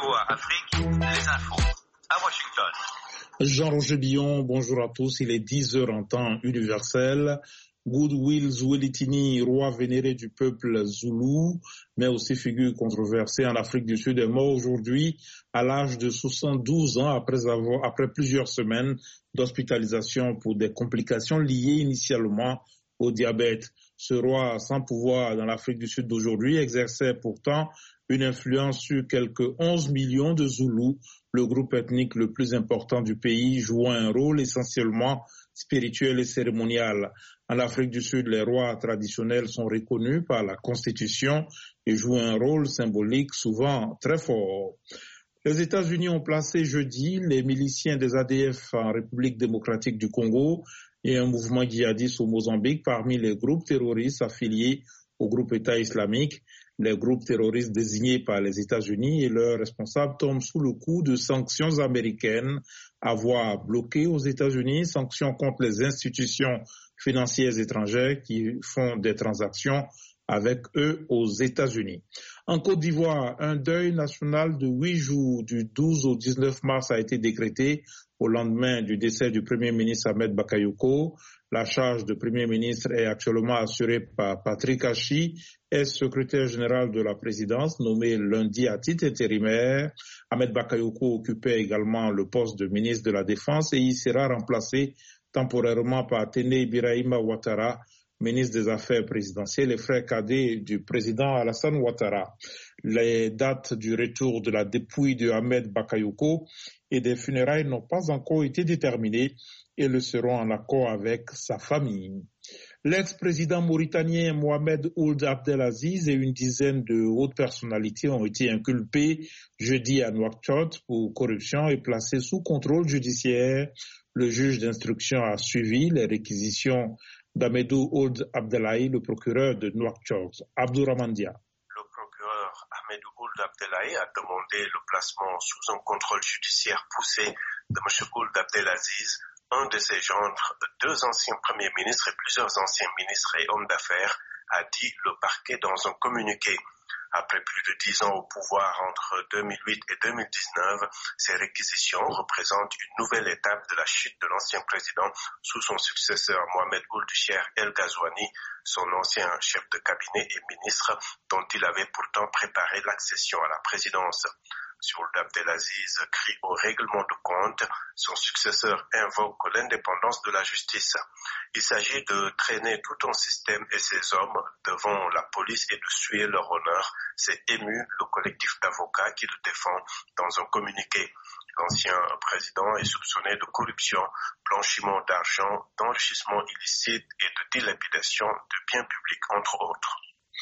VOA Afrique, les infos à Washington. Jean-Roger Billon, bonjour à tous. Il est 10h en temps universel. Goodwill Zwelithini, roi vénéré du peuple zoulou, mais aussi figure controversée en Afrique du Sud, est mort aujourd'hui à l'âge de 72 ans après plusieurs semaines d'hospitalisation pour des complications liées initialement au diabète. Ce roi sans pouvoir dans l'Afrique du Sud d'aujourd'hui exerçait pourtant une influence sur quelques 11 millions de Zoulous, le groupe ethnique le plus important du pays, jouant un rôle essentiellement spirituel et cérémonial. En Afrique du Sud, les rois traditionnels sont reconnus par la Constitution et jouent un rôle symbolique souvent très fort. Les États-Unis ont placé jeudi les miliciens des ADF en République démocratique du Congo et un mouvement djihadiste au Mozambique parmi les groupes terroristes affiliés au groupe État islamique. Les groupes terroristes désignés par les États-Unis et leurs responsables tombent sous le coup de sanctions américaines à voie bloquée aux États-Unis, sanctions contre les institutions financières étrangères qui font des transactions avec eux aux États-Unis. En Côte d'Ivoire, un deuil national de 8 jours du 12 au 19 mars a été décrété au lendemain du décès du Premier ministre Ahmed Bakayoko. La charge de Premier ministre est actuellement assurée par Patrick Hachi, ex-secrétaire général de la présidence, nommé lundi à titre intérimaire. Ahmed Bakayoko occupait également le poste de ministre de la Défense et il sera remplacé temporairement par Téné Birahima Ouattara, ministre des Affaires présidentielles et frère cadet du président Alassane Ouattara. Les dates du retour de la dépouille de Ahmed Bakayoko et des funérailles n'ont pas encore été déterminées et le seront en accord avec sa famille. L'ex-président mauritanien Mohamed Ould Abdelaziz et une dizaine de hautes personnalités ont été inculpés jeudi à Nouakchott pour corruption et placés sous contrôle judiciaire. Le juge d'instruction a suivi les réquisitions d'Ahmedou Ould Abdelahi, le procureur de Nouakchott. Abdouramandia. Le procureur Ahmedou Ould Abdelahi a demandé le placement sous un contrôle judiciaire poussé de M. Ould Abdelaziz, un de ses gendres, deux anciens premiers ministres et plusieurs anciens ministres et hommes d'affaires, a dit le parquet dans un communiqué. Après plus de 10 ans au pouvoir entre 2008 et 2019, ces réquisitions représentent une nouvelle étape de la chute de l'ancien président sous son successeur Mohamed Ould Cheikh El Ghazouani, son ancien chef de cabinet et ministre dont il avait pourtant préparé l'accession à la présidence. Si Ould Abdelaziz crie au règlement de compte, son successeur invoque l'indépendance de la justice. Il s'agit de traîner tout un système et ses hommes devant la police et de suer leur honneur. C'est ému le collectif d'avocats qui le défend dans un communiqué. L'ancien président est soupçonné de corruption, blanchiment d'argent, d'enrichissement illicite et de dilapidation de biens publics, entre autres.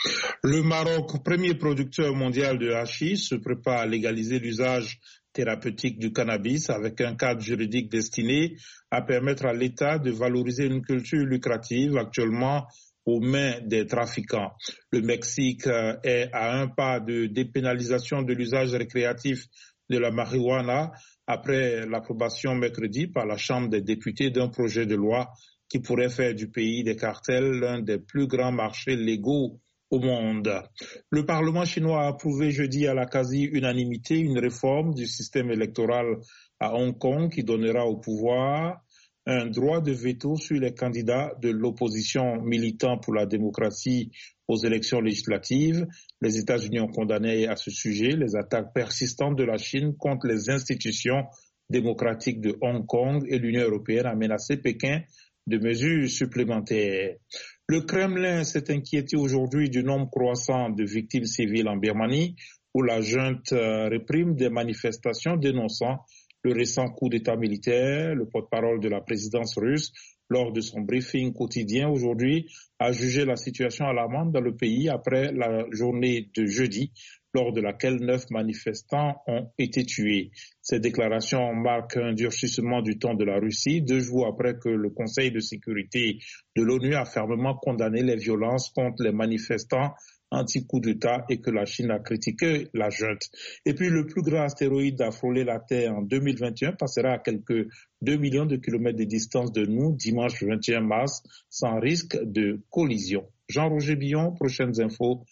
Le Maroc, premier producteur mondial de hachis, se prépare à légaliser l'usage thérapeutique du cannabis avec un cadre juridique destiné à permettre à l'État de valoriser une culture lucrative actuellement aux mains des trafiquants. Le Mexique est à un pas de dépénalisation de l'usage récréatif de la marijuana après l'approbation mercredi par la Chambre des députés d'un projet de loi qui pourrait faire du pays des cartels l'un des plus grands marchés légaux au monde. Le Parlement chinois a approuvé jeudi à la quasi-unanimité une réforme du système électoral à Hong Kong qui donnera au pouvoir un droit de veto sur les candidats de l'opposition militant pour la démocratie aux élections législatives. Les États-Unis ont condamné à ce sujet les attaques persistantes de la Chine contre les institutions démocratiques de Hong Kong et l'Union européenne a menacé Pékin de mesures supplémentaires. Le Kremlin s'est inquiété aujourd'hui du nombre croissant de victimes civiles en Birmanie, où la junte réprime des manifestations dénonçant le récent coup d'État militaire. Le porte-parole de la présidence russe, lors de son briefing quotidien aujourd'hui, a jugé la situation alarmante dans le pays après la journée de jeudi, lors de laquelle 9 manifestants ont été tués. Ces déclarations marquent un durcissement du ton de la Russie, 2 jours après que le Conseil de sécurité de l'ONU a fermement condamné les violences contre les manifestants anti-coup d'État et que la Chine a critiqué la junte. Et puis le plus grand astéroïde à frôler la Terre en 2021 passera à quelques 2 millions de kilomètres de distance de nous dimanche 21 mars sans risque de collision. Jean-Roger Billon, prochaines infos